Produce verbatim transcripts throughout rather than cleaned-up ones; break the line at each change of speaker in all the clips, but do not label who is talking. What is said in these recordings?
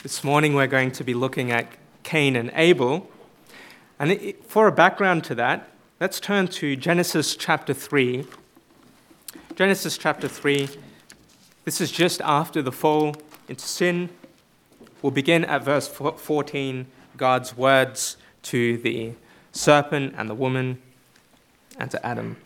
This morning we're going to be looking at Cain and Abel. And it, for a background to that, let's turn to Genesis chapter three. Genesis chapter three, this is just after the fall into sin. We'll begin at verse fourteen, God's words to the serpent and the woman and to Adam.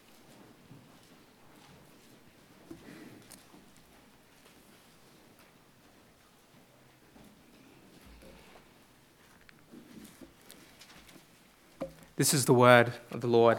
This is the word of the Lord.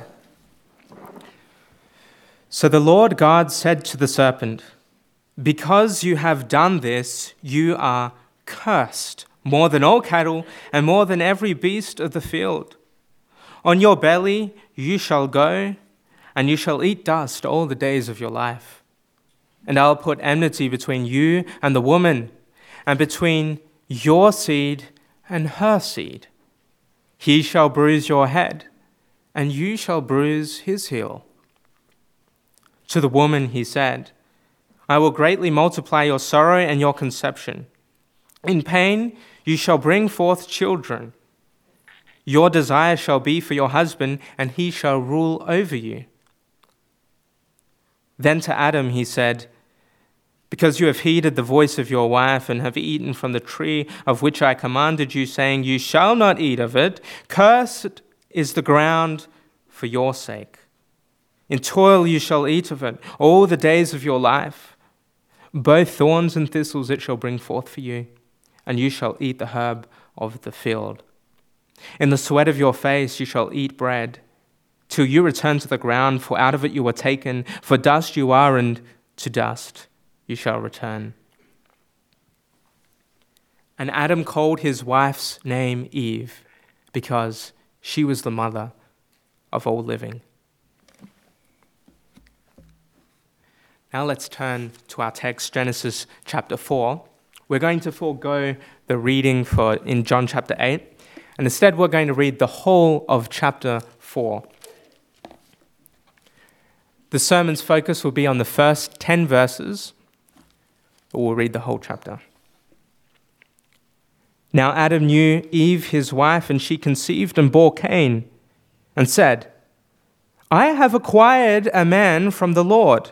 So the Lord God said to the serpent, "Because you have done this, you are cursed, more than all cattle and more than every beast of the field. On your belly you shall go, and you shall eat dust all the days of your life. And I'll put enmity between you and the woman, and between your seed and her seed. He shall bruise your head, and you shall bruise his heel." To the woman he said, "I will greatly multiply your sorrow and your conception. In pain you shall bring forth children. Your desire shall be for your husband, and he shall rule over you." Then to Adam he said, "Because you have heeded the voice of your wife and have eaten from the tree of which I commanded you, saying, 'You shall not eat of it,' cursed is the ground for your sake. In toil you shall eat of it all the days of your life. Both thorns and thistles it shall bring forth for you, and you shall eat the herb of the field. In the sweat of your face you shall eat bread, till you return to the ground, for out of it you were taken, for dust you are, and to dust you shall return." And Adam called his wife's name Eve, because she was the mother of all living. Now let's turn to our text, Genesis chapter four. We're going to forego the reading for in John chapter eight, and instead we're going to read the whole of chapter four. The sermon's focus will be on the first ten verses, but we'll read the whole chapter. Now Adam knew Eve his wife, and she conceived and bore Cain, and said, "I have acquired a man from the Lord."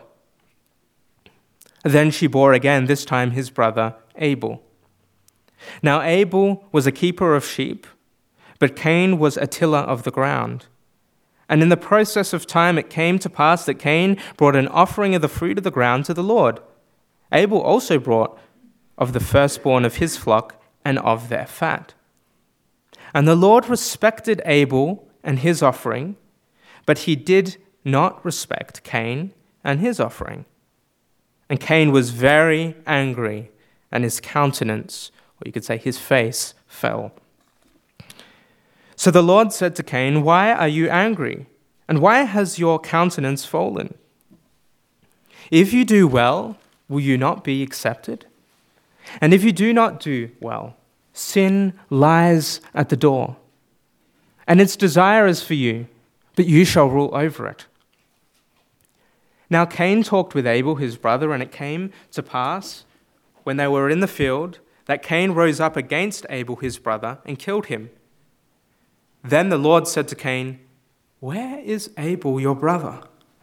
Then she bore again, this time his brother Abel. Now Abel was a keeper of sheep, but Cain was a tiller of the ground. And in the process of time it came to pass that Cain brought an offering of the fruit of the ground to the Lord. Abel also brought of the firstborn of his flock and of their fat. And the Lord respected Abel and his offering, but he did not respect Cain and his offering. And Cain was very angry, and his countenance, or you could say his face, fell. So the Lord said to Cain, "Why are you angry? And why has your countenance fallen? If you do well, will you not be accepted? And if you do not do well, sin lies at the door, and its desire is for you, but you shall rule over it." Now Cain talked with Abel his brother, and it came to pass, when they were in the field, that Cain rose up against Abel his brother and killed him. Then the Lord said to Cain, "Where is Abel your brother?"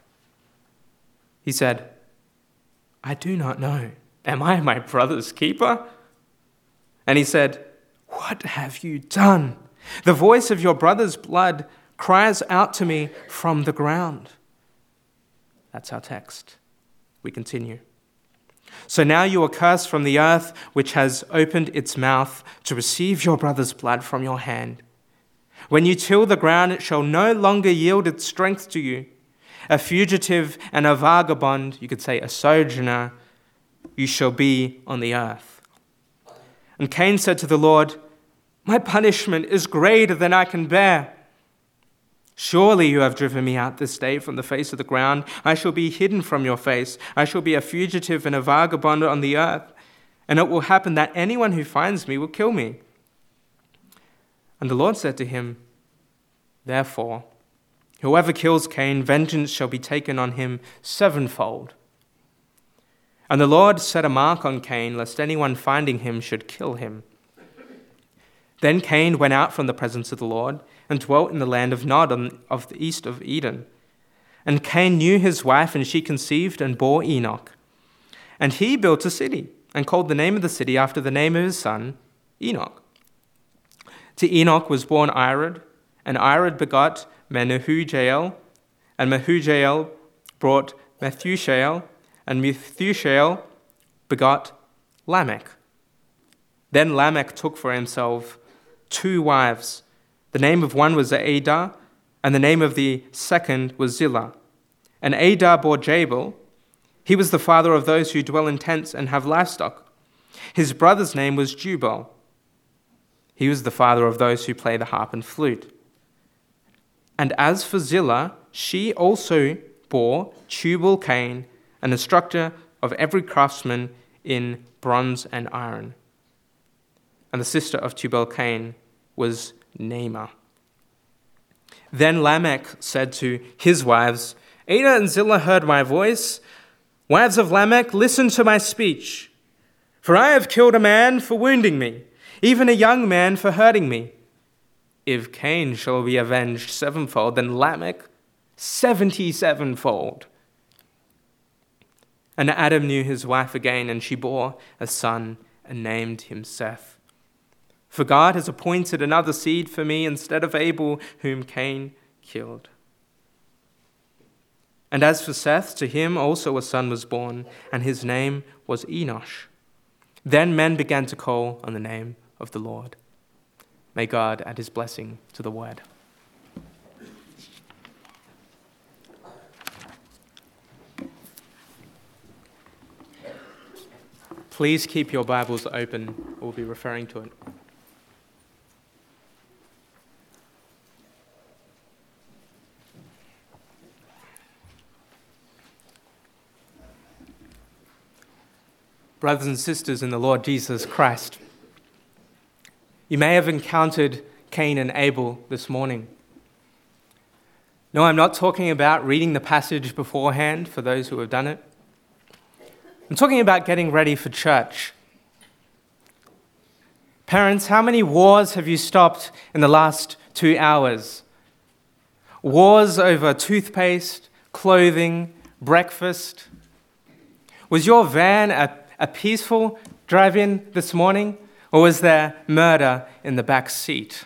He said, "I do not know. Am I my brother's keeper?" And he said, "What have you done? The voice of your brother's blood cries out to me from the ground." That's our text. We continue. "So now you are cursed from the earth, which has opened its mouth to receive your brother's blood from your hand. When you till the ground, it shall no longer yield its strength to you. A fugitive and a vagabond," you could say a sojourner, "you shall be on the earth." And Cain said to the Lord, "My punishment is greater than I can bear. Surely you have driven me out this day from the face of the ground. I shall be hidden from your face. I shall be a fugitive and a vagabond on the earth. And it will happen that anyone who finds me will kill me." And the Lord said to him, "Therefore, whoever kills Cain, vengeance shall be taken on him sevenfold." And the Lord set a mark on Cain, lest anyone finding him should kill him. Then Cain went out from the presence of the Lord and dwelt in the land of Nod on, of the east of Eden. And Cain knew his wife, and she conceived and bore Enoch. And he built a city and called the name of the city after the name of his son, Enoch. To Enoch was born Irad, and Irad begot Mehujael, and Mehujael brought Methushael, and Methushael begot Lamech. Then Lamech took for himself two wives. The name of one was Adah, and the name of the second was Zillah. And Adah bore Jabal. He was the father of those who dwell in tents and have livestock. His brother's name was Jubal. He was the father of those who play the harp and flute. And as for Zillah, she also bore Tubal-Cain, an instructor of every craftsman in bronze and iron. And the sister of Tubal-Cain was Naamah. Then Lamech said to his wives, Adah and Zillah heard my voice. Wives of Lamech, listen to my speech. For I have killed a man for wounding me, even a young man for hurting me. If Cain shall be avenged sevenfold, then Lamech seventy-sevenfold. And Adam knew his wife again, and she bore a son and named him Seth. For God has appointed another seed for me instead of Abel, whom Cain killed. And as for Seth, to him also a son was born, and his name was Enosh. Then men began to call on the name of the Lord. May God add his blessing to the word. Please keep your Bibles open. We'll be referring to it. Brothers and sisters in the Lord Jesus Christ, you may have encountered Cain and Abel this morning. No, I'm not talking about reading the passage beforehand for those who have done it. I'm talking about getting ready for church. Parents, how many wars have you stopped in the last two hours? Wars over toothpaste, clothing, breakfast. Was your van a, a peaceful drive-in this morning, or was there murder in the back seat?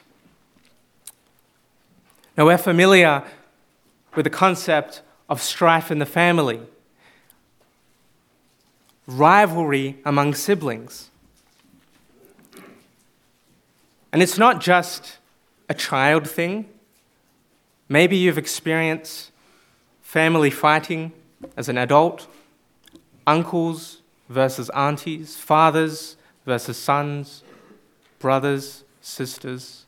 Now, we're familiar with the concept of strife in the family, rivalry among siblings. And it's not just a child thing. Maybe you've experienced family fighting as an adult, uncles versus aunties, fathers versus sons, brothers, sisters.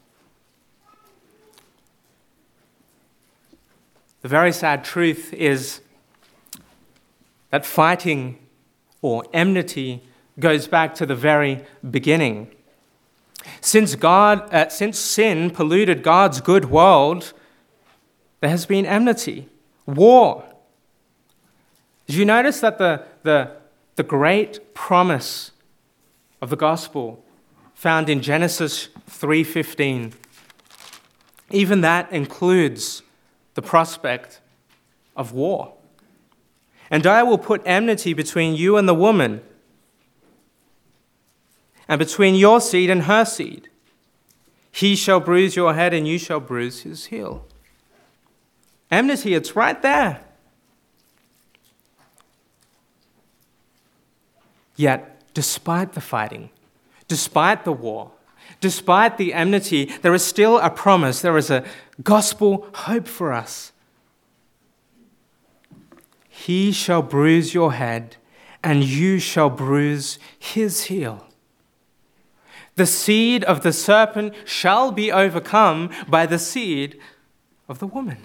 The very sad truth is that fighting or enmity goes back to the very beginning. Since God, uh, since sin polluted God's good world, there has been enmity, war. Did you notice that the, the, the great promise of the gospel found in Genesis three fifteen, even that includes the prospect of war? And I will put enmity between you and the woman, and between your seed and her seed. He shall bruise your head, and you shall bruise his heel. Enmity, it's right there. Yet, despite the fighting, despite the war, despite the enmity, there is still a promise. There is a gospel hope for us. He shall bruise your head, and you shall bruise his heel. The seed of the serpent shall be overcome by the seed of the woman.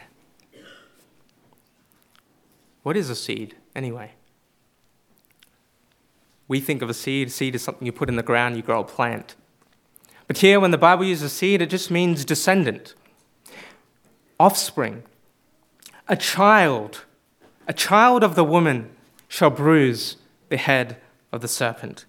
What is a seed, anyway? We think of a seed. Seed is something you put in the ground, you grow a plant. But here, when the Bible uses seed, it just means descendant, offspring, a child. A child of the woman shall bruise the head of the serpent.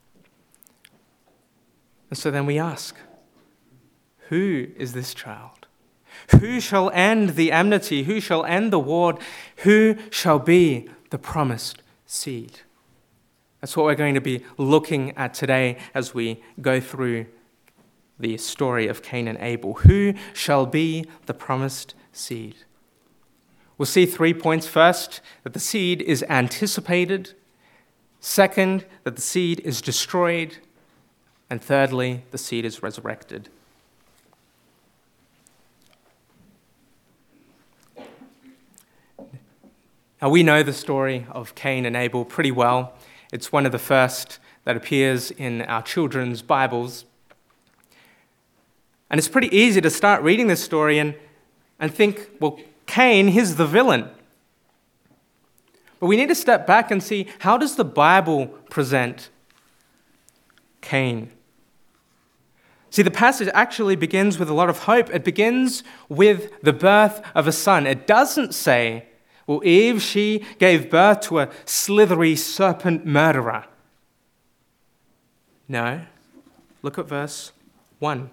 And so then we ask, who is this child? Who shall end the enmity? Who shall end the war? Who shall be the promised seed? That's what we're going to be looking at today as we go through the story of Cain and Abel. Who shall be the promised seed? We'll see three points. First, that the seed is anticipated. Second, that the seed is destroyed. And thirdly, the seed is resurrected. Now, we know the story of Cain and Abel pretty well. It's one of the first that appears in our children's Bibles. And it's pretty easy to start reading this story and, and think, well, Cain, he's the villain. But we need to step back and see, how does the Bible present Cain? See, the passage actually begins with a lot of hope. It begins with the birth of a son. It doesn't say, well, Eve, she gave birth to a slithery serpent murderer. No. Look at verse one.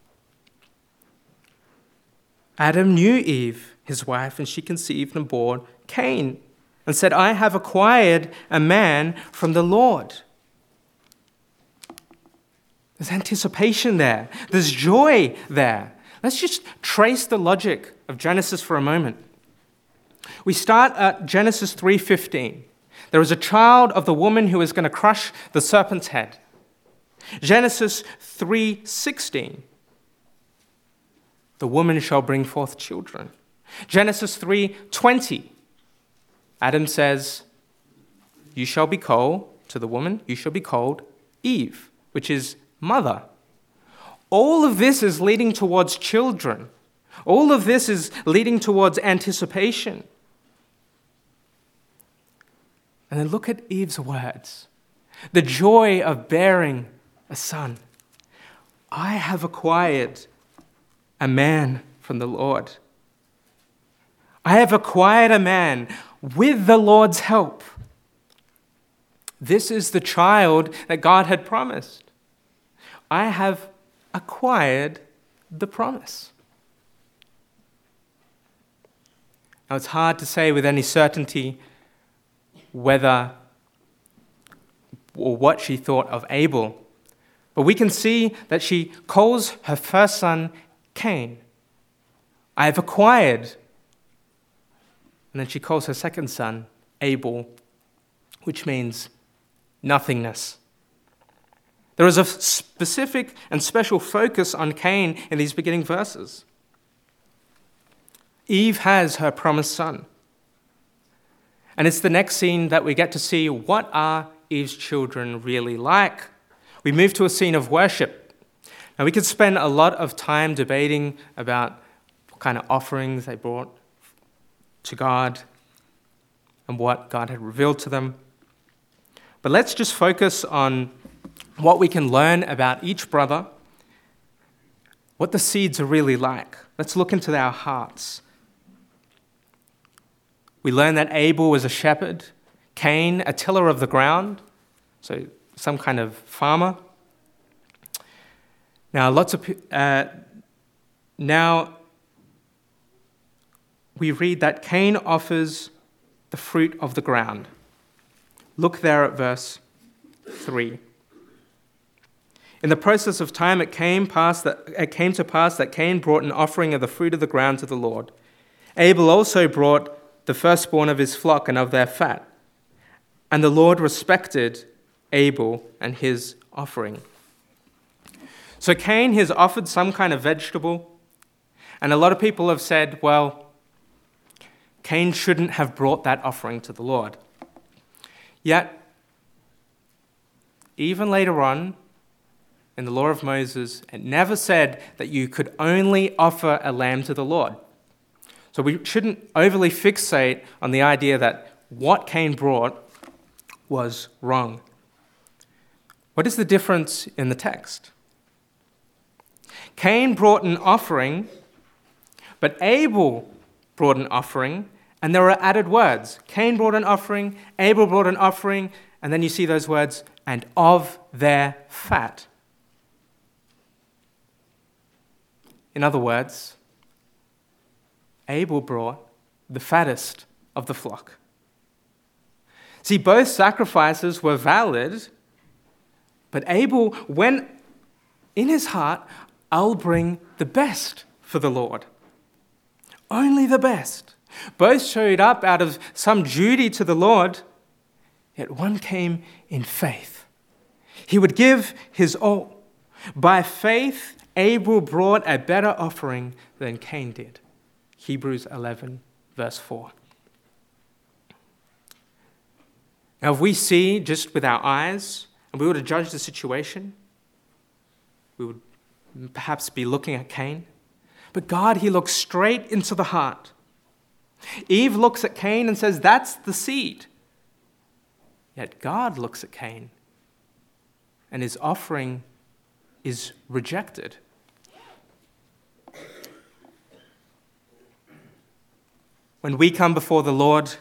Adam knew Eve, his wife, and she conceived and bore Cain, and said, I have acquired a man from the Lord. There's anticipation there. There's joy there. Let's just trace the logic of Genesis for a moment. We start at Genesis three fifteen. There is a child of the woman who is going to crush the serpent's head. Genesis three sixteen. The woman shall bring forth children. Genesis three twenty. Adam says, you shall be called, to the woman, you shall be called Eve, which is mother. All of this is leading towards children. All of this is leading towards anticipation. And then look at Eve's words. The joy of bearing a son. I have acquired a man from the Lord. I have acquired a man with the Lord's help. This is the child that God had promised. I have acquired the promise. Now, it's hard to say with any certainty whether or what she thought of Abel, but we can see that she calls her first son Cain. I have acquired. And then she calls her second son Abel, which means nothingness. There is a specific and special focus on Cain in these beginning verses. Eve has her promised son. And it's the next scene that we get to see what are Eve's children really like. We move to a scene of worship. Now, we could spend a lot of time debating about what kind of offerings they brought to God and what God had revealed to them. But let's just focus on what we can learn about each brother, what the seeds are really like. Let's look into our hearts. We learn that Abel was a shepherd, Cain a tiller of the ground, so some kind of farmer. Now, lots of uh, now we read that Cain offers the fruit of the ground. Look there at verse three. In the process of time, it came past that it came to pass that Cain brought an offering of the fruit of the ground to the Lord. Abel also brought the firstborn of his flock and of their fat. And the Lord respected Abel and his offering. So Cain has offered some kind of vegetable, and a lot of people have said, well, Cain shouldn't have brought that offering to the Lord. Yet, even later on, in the law of Moses, it never said that you could only offer a lamb to the Lord. So we shouldn't overly fixate on the idea that what Cain brought was wrong. What is the difference in the text? Cain brought an offering, but Abel brought an offering, and there are added words. Cain brought an offering, Abel brought an offering, And then you see those words, and of their fat. In other words, Abel brought the fattest of the flock. See, both sacrifices were valid, but Abel went in his heart, I'll bring the best for the Lord. Only the best. Both showed up out of some duty to the Lord, yet one came in faith. He would give his all. By faith, Abel brought a better offering than Cain did. Hebrews eleven, verse four. Now, if we see just with our eyes, and we were to judge the situation, we would perhaps be looking at Cain. But God, he looks straight into the heart. Eve looks at Cain and says, that's the seed. Yet God looks at Cain, and his offering is rejected. When we come before the Lord,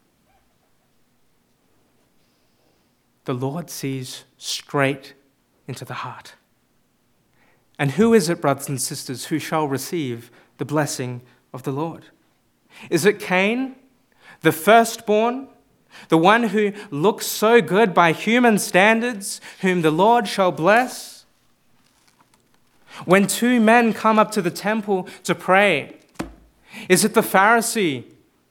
the Lord sees straight into the heart. And who is it, brothers and sisters, who shall receive the blessing of the Lord? Is it Cain, the firstborn, the one who looks so good by human standards, whom the Lord shall bless? When two men come up to the temple to pray, is it the Pharisee,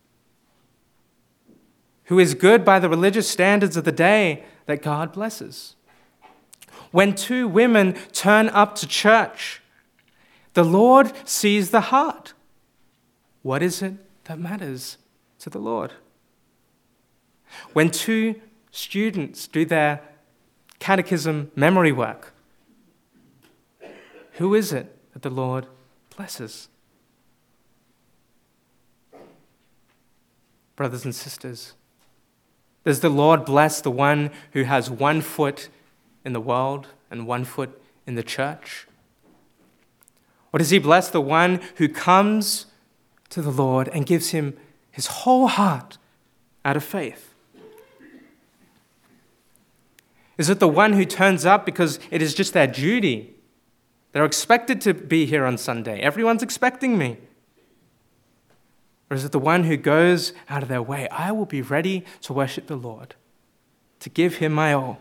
who is good by the religious standards of the day, that God blesses? When two women turn up to church, the Lord sees the heart. What is it that matters to the Lord? When two students do their catechism memory work, who is it that the Lord blesses? Brothers and sisters, does the Lord bless the one who has one foot in the world and one foot in the church? Or does he bless the one who comes to the Lord and gives him his whole heart out of faith? Is it the one who turns up because it is just their duty? They're expected to be here on Sunday. Everyone's expecting me. Or is it the one who goes out of their way? I will be ready to worship the Lord, to give him my all.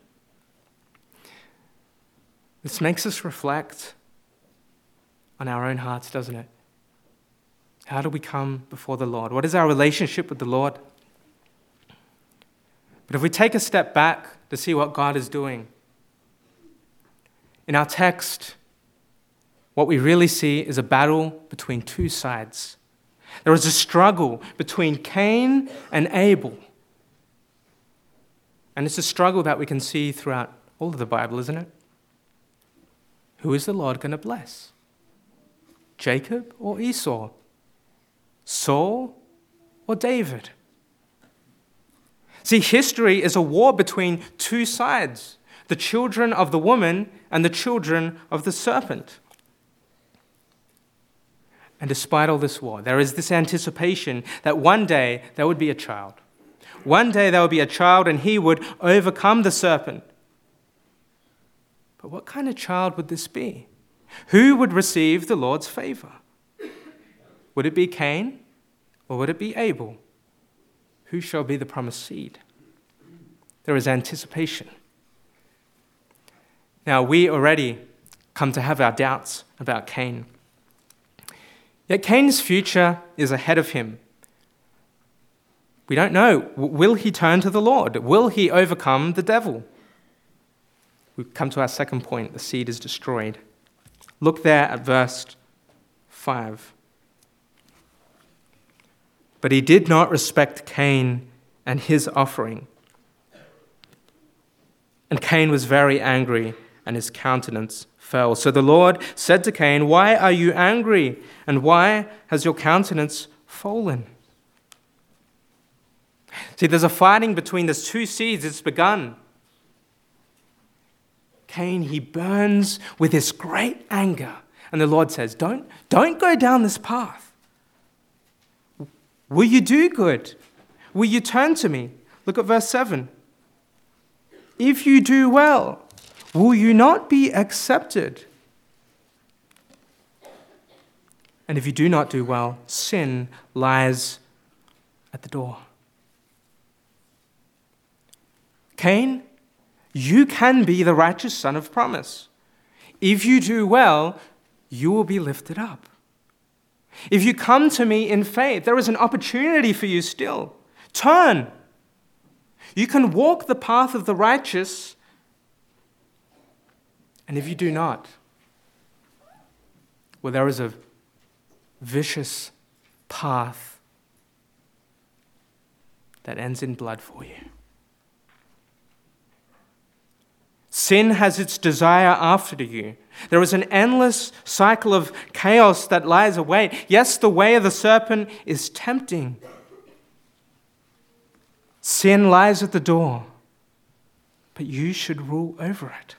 This makes us reflect on our own hearts, doesn't it? How do we come before the Lord? What is our relationship with the Lord? But if we take a step back to see what God is doing, in our text, what we really see is a battle between two sides. There is a struggle between Cain and Abel. And it's a struggle that we can see throughout all of the Bible, isn't it? Who is the Lord going to bless? Jacob or Esau? Saul or David? See, history is a war between two sides, the children of the woman and the children of the serpent. And despite all this war, there is this anticipation that one day there would be a child. One day there would be a child and he would overcome the serpent. But what kind of child would this be? Who would receive the Lord's favor? Would it be Cain or would it be Abel? Who shall be the promised seed? There is anticipation. Now, we already come to have our doubts about Cain. Yet Cain's future is ahead of him. We don't know. Will he turn to the Lord? Will he overcome the devil? We come to our second point. The seed is destroyed. Look there at verse five. But he did not respect Cain and his offering. And Cain was very angry, and his countenance fell. So the Lord said to Cain, "Why are you angry? And why has your countenance fallen?" See, there's a fighting between these two seeds. It's begun. Cain, he burns with this great anger. And the Lord says, don't, don't go down this path. Will you do good? Will you turn to me? Look at verse seven. If you do well, will you not be accepted? And if you do not do well, sin lies at the door. Cain, you can be the righteous son of promise. If you do well, you will be lifted up. If you come to me in faith, there is an opportunity for you still. Turn. You can walk the path of the righteous, and if you do not, well, there is a vicious path that ends in blood for you. Sin has its desire after you. There is an endless cycle of chaos that lies await. Yes, the way of the serpent is tempting. Sin lies at the door, but you should rule over it.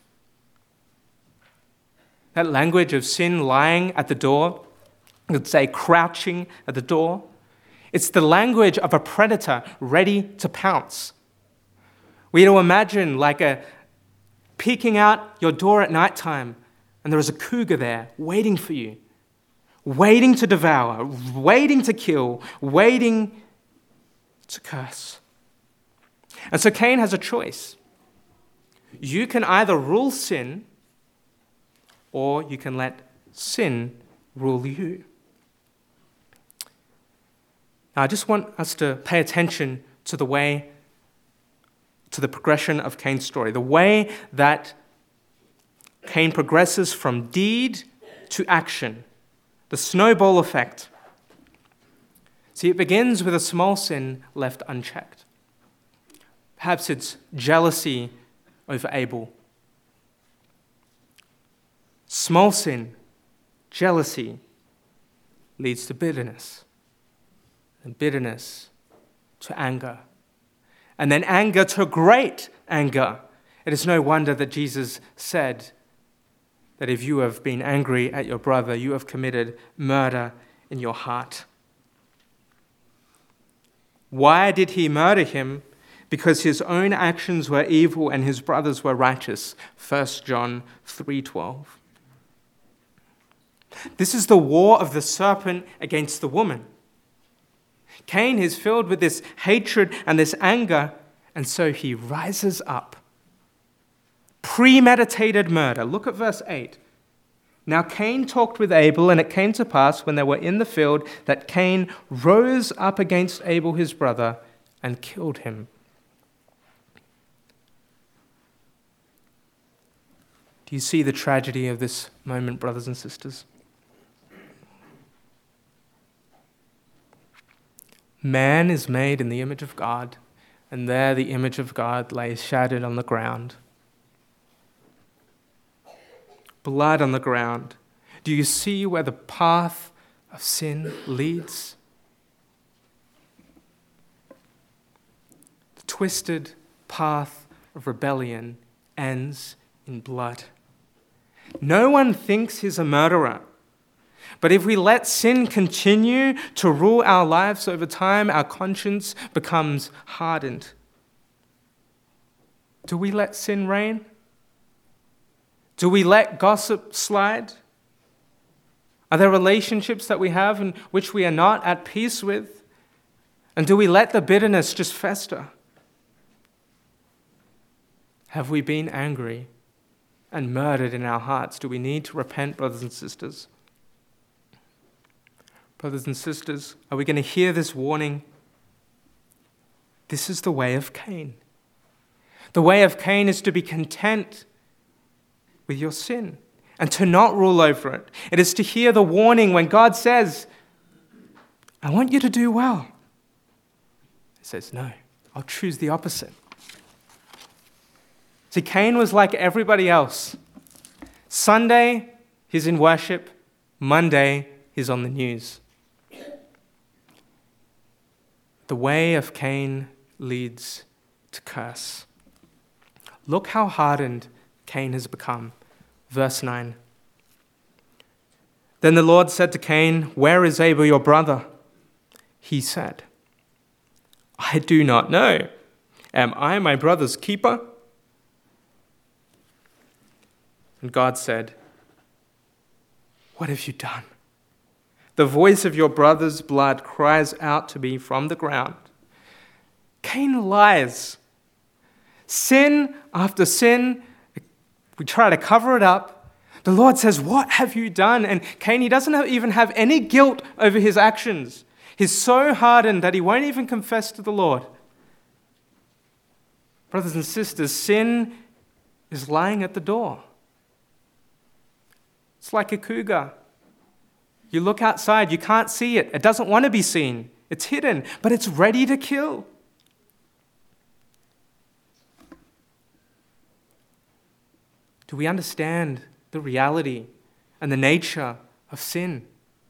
That language of sin lying at the door, I could say crouching at the door, it's the language of a predator ready to pounce. We to imagine like a peeking out your door at nighttime, and there is a cougar there waiting for you, waiting to devour, waiting to kill, waiting to curse. And so Cain has a choice. You can either rule sin, or you can let sin rule you. Now, I just want us to pay attention to the way, to the progression of Cain's story, the way that Cain progresses from deed to action, the snowball effect. See, it begins with a small sin left unchecked. Perhaps it's jealousy over Abel. Small sin, jealousy, leads to bitterness, and bitterness to anger, and then anger to great anger. It is no wonder that Jesus said that if you have been angry at your brother, you have committed murder in your heart. Why did he murder him? Because his own actions were evil and his brothers were righteous. First John three twelve. This is the war of the serpent against the woman. Cain is filled with this hatred and this anger, and so he rises up. Premeditated murder. Look at verse eight. Now Cain talked with Abel, and it came to pass when they were in the field that Cain rose up against Abel his brother and killed him. Do you see the tragedy of this moment, brothers and sisters? Man is made in the image of God, and there the image of God lays shattered on the ground. Blood on the ground. Do you see where the path of sin leads? The twisted path of rebellion ends in blood. No one thinks he's a murderer. But if we let sin continue to rule our lives over time, our conscience becomes hardened. Do we let sin reign? Do we let gossip slide? Are there relationships that we have in which we are not at peace with? And do we let the bitterness just fester? Have we been angry and murdered in our hearts? Do we need to repent, brothers and sisters? Brothers and sisters, are we going to hear this warning? This is the way of Cain. The way of Cain is to be content with your sin and to not rule over it. It is to hear the warning when God says, I want you to do well. He says, no, I'll choose the opposite. See, Cain was like everybody else. Sunday, he's in worship. Monday, he's on the news. The way of Cain leads to curse. Look how hardened Cain has become. Verse nine. Then the Lord said to Cain, where is Abel your brother? He said, I do not know. Am I my brother's keeper? And God said, "What have you done? The voice of your brother's blood cries out to me from the ground." Cain lies. Sin after sin, we try to cover it up. The Lord says, "What have you done?" And Cain, he doesn't have, even have any guilt over his actions. He's so hardened that he won't even confess to the Lord. Brothers and sisters, sin is lying at the door. It's like a cougar. You look outside, you can't see it. It doesn't want to be seen. It's hidden, but it's ready to kill. Do we understand the reality and the nature of sin?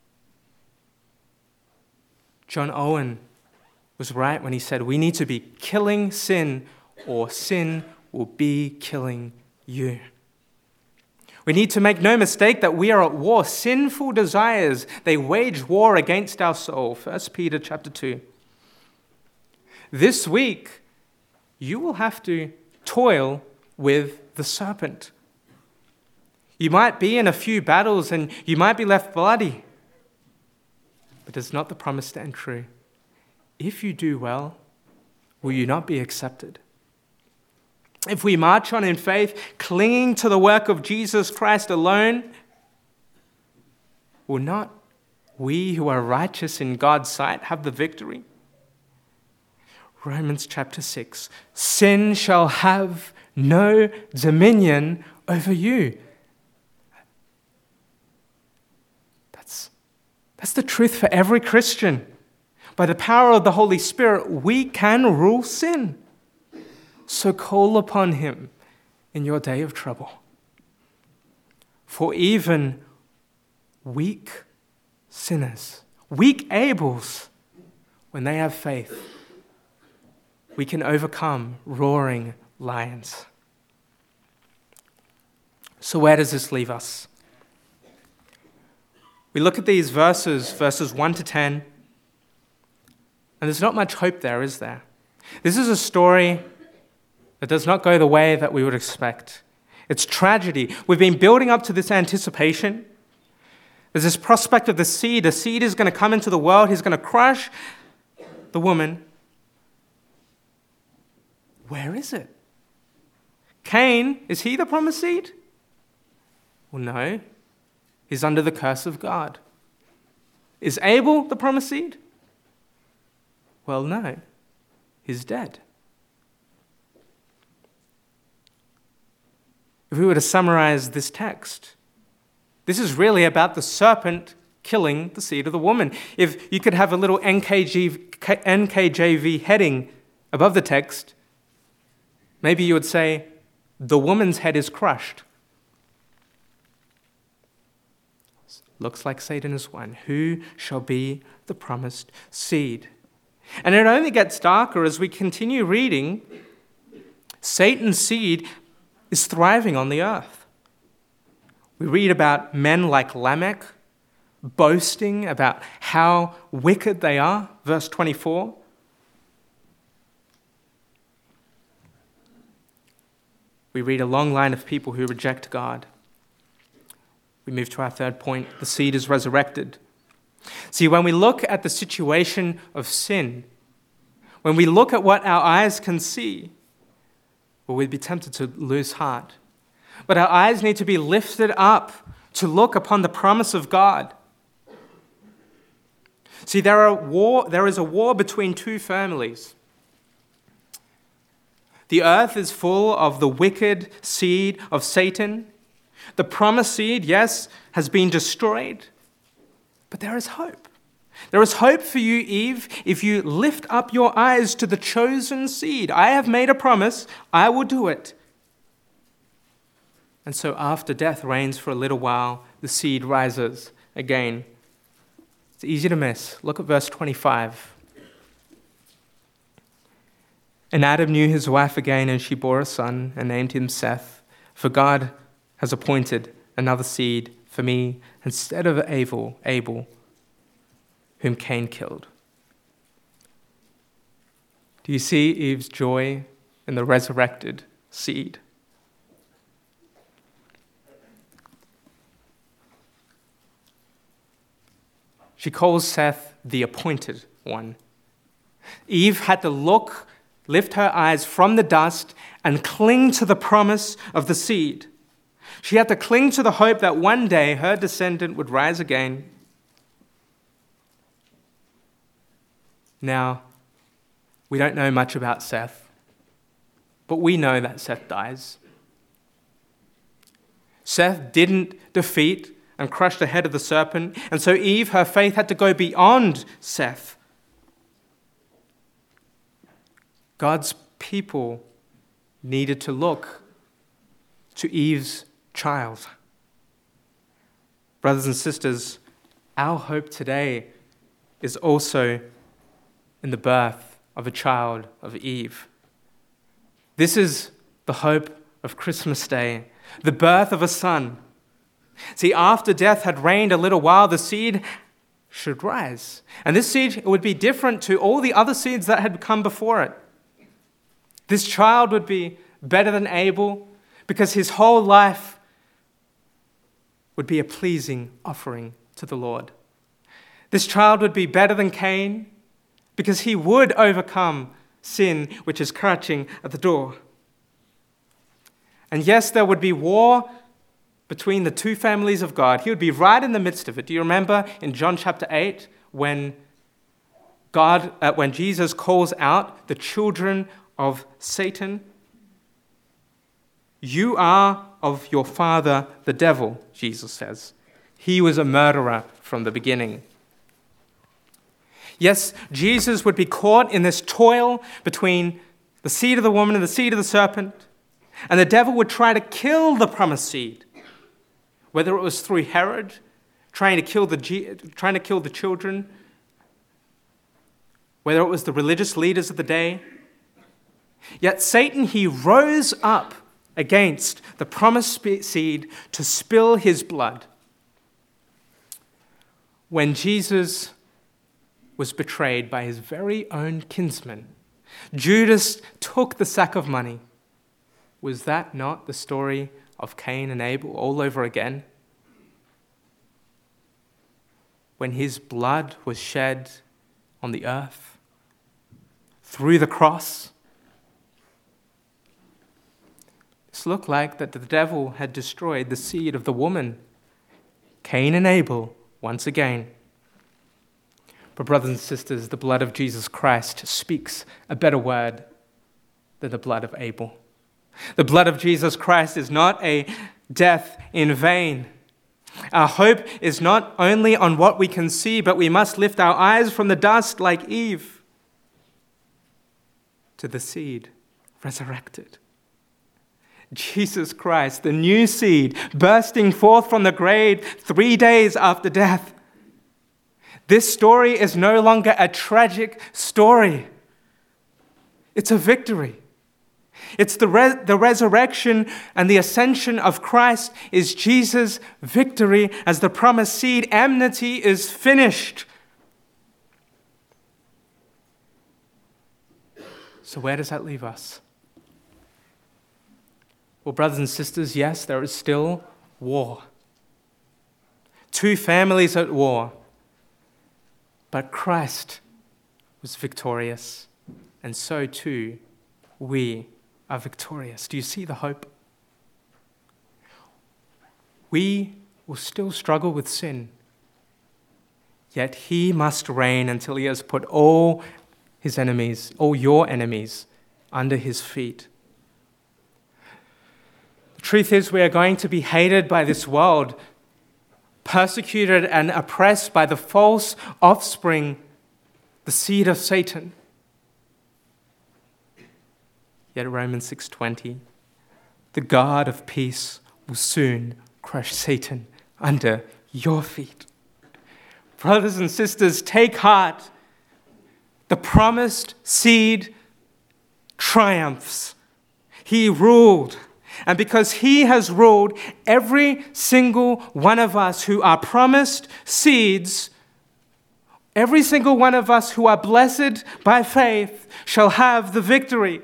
John Owen was right when he said, we need to be killing sin, or sin will be killing you. We need to make no mistake that we are at war. Sinful desires, they wage war against our soul. First Peter chapter two. This week, you will have to toil with the serpent. You might be in a few battles and you might be left bloody. But it's not the promise stand true. If you do well, will you not be accepted? If we march on in faith, clinging to the work of Jesus Christ alone, will not we who are righteous in God's sight have the victory? Romans chapter six, sin shall have no dominion over you. That's, that's the truth for every Christian. By the power of the Holy Spirit, we can rule sin. So call upon him in your day of trouble. For even weak sinners, weak Abels, when they have faith, we can overcome roaring lions. So where does this leave us? We look at these verses, verses one to ten, and there's not much hope there, is there? This is a story that does not go the way that we would expect. It's tragedy. We've been building up to this anticipation. There's this prospect of the seed. The seed is going to come into the world. He's going to crush the woman. Where is it? Cain, is he the promised seed? Well, no. He's under the curse of God. Is Abel the promised seed? Well, no. He's dead. If we were to summarize this text, this is really about the serpent killing the seed of the woman. If you could have a little N K J V heading above the text, maybe you would say, the woman's head is crushed. Looks like Satan is one. Who shall be the promised seed? And it only gets darker as we continue reading. Satan's seed is thriving on the earth. We read about men like Lamech boasting about how wicked they are. Verse twenty-four. We read a long line of people who reject God. We move to our third point. The seed is resurrected. See, when we look at the situation of sin, when we look at what our eyes can see, well, we'd be tempted to lose heart. But our eyes need to be lifted up to look upon the promise of God. See, there are war, there is a war between two families. The earth is full of the wicked seed of Satan. The promised seed, yes, has been destroyed. But there is hope. There is hope for you, Eve, if you lift up your eyes to the chosen seed. I have made a promise. I will do it. And so after death reigns for a little while, the seed rises again. It's easy to miss. Look at verse twenty-five. And Adam knew his wife again, and she bore a son and named him Seth. For God has appointed another seed for me instead of Abel, Abel, whom Cain killed. Do you see Eve's joy in the resurrected seed? She calls Seth the appointed one. Eve had to look, lift her eyes from the dust and cling to the promise of the seed. She had to cling to the hope that one day her descendant would rise again. Now, we don't know much about Seth, but we know that Seth dies. Seth didn't defeat and crush the head of the serpent, and so Eve, her faith had to go beyond Seth. God's people needed to look to Eve's child. Brothers and sisters, our hope today is also in the birth of a child of Eve. This is the hope of Christmas Day, the birth of a son. See, after death had reigned a little while, the seed should rise. And this seed would be different to all the other seeds that had come before it. This child would be better than Abel because his whole life would be a pleasing offering to the Lord. This child would be better than Cain because he would overcome sin, which is crouching at the door. And yes, there would be war between the two families of God. He would be right in the midst of it. Do you remember in John chapter eight when God, uh, when Jesus calls out the children of Satan? You are of your father, the devil, Jesus says. He was a murderer from the beginning. Yes, Jesus would be caught in this toil between the seed of the woman and the seed of the serpent, and the devil would try to kill the promised seed, whether it was through Herod, trying to kill the, trying to kill the children, whether it was the religious leaders of the day. Yet Satan, he rose up against the promised seed to spill his blood. When Jesus was betrayed by his very own kinsman, Judas took the sack of money. Was that not the story of Cain and Abel all over again? When his blood was shed on the earth through the cross, this looked like that the devil had destroyed the seed of the woman, Cain and Abel, once again. But brothers and sisters, the blood of Jesus Christ speaks a better word than the blood of Abel. The blood of Jesus Christ is not a death in vain. Our hope is not only on what we can see, but we must lift our eyes from the dust like Eve to the seed resurrected. Jesus Christ, the new seed, bursting forth from the grave three days after death. This story is no longer a tragic story. It's a victory. It's the, re- the resurrection and the ascension of Christ is Jesus' victory as the promised seed. Enmity is finished. So where does that leave us? Well, brothers and sisters, yes, there is still war. Two families at war. But Christ was victorious, and so too we are victorious. Do you see the hope? We will still struggle with sin, yet he must reign until he has put all his enemies, all your enemies, under his feet. The truth is, we are going to be hated by this world, persecuted and oppressed by the false offspring, the seed of Satan. Yet Romans six twenty, the God of peace will soon crush Satan under your feet. Brothers and sisters, take heart. The promised seed triumphs. He ruled. And because he has ruled, every single one of us who are promised seeds, every single one of us who are blessed by faith shall have the victory.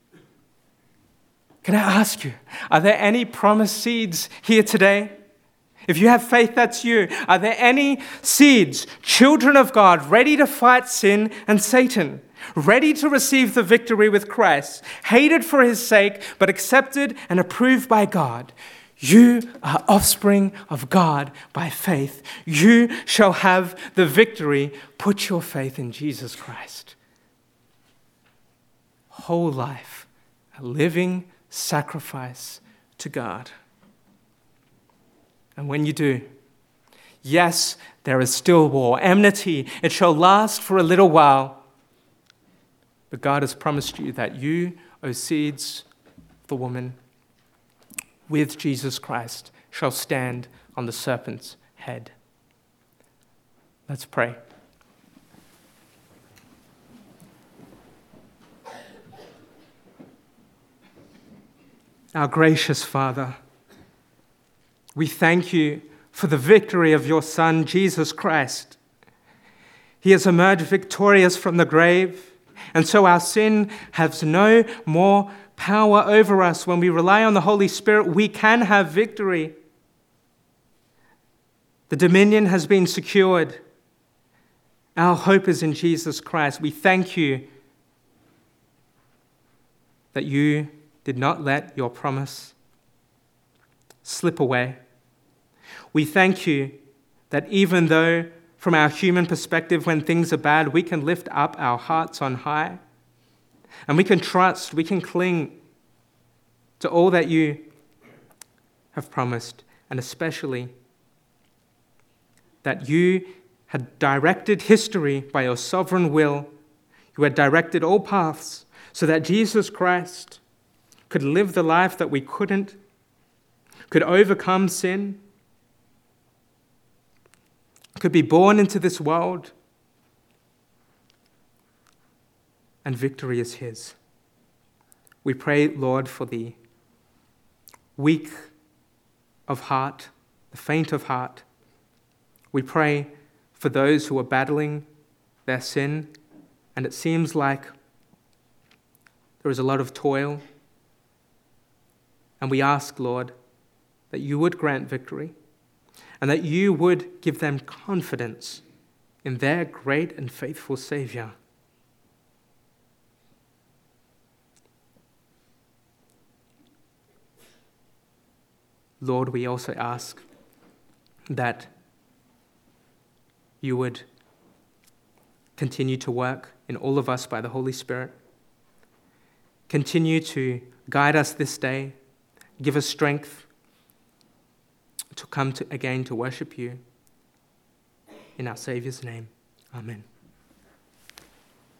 Can I ask you, are there any promised seeds here today? If you have faith, that's you. Are there any seeds, children of God, ready to fight sin and Satan? Ready to receive the victory with Christ, hated for his sake, but accepted and approved by God? You are offspring of God by faith. You shall have the victory. Put your faith in Jesus Christ. Whole life, a living sacrifice to God. And when you do, yes, there is still war, enmity. It shall last for a little while. But God has promised you that you, O seeds of the woman, with Jesus Christ, shall stand on the serpent's head. Let's pray. Our gracious Father, we thank you for the victory of your Son, Jesus Christ. He has emerged victorious from the grave, and so our sin has no more power over us. When we rely on the Holy Spirit, we can have victory. The dominion has been secured. Our hope is in Jesus Christ. We thank you that you did not let your promise slip away. We thank you that even though from our human perspective, when things are bad, we can lift up our hearts on high and we can trust, we can cling to all that you have promised, and especially that you had directed history by your sovereign will. You had directed all paths so that Jesus Christ could live the life that we couldn't, could overcome sin, could be born into this world, and victory is his. We pray, Lord, for the weak of heart, the faint of heart. We pray for those who are battling their sin, and it seems like there is a lot of toil. And we ask, Lord, that you would grant victory, and that you would give them confidence in their great and faithful Savior. Lord, we also ask that you would continue to work in all of us by the Holy Spirit. Continue to guide us this day. Give us strength to come to, again to worship you. In our Savior's name, amen.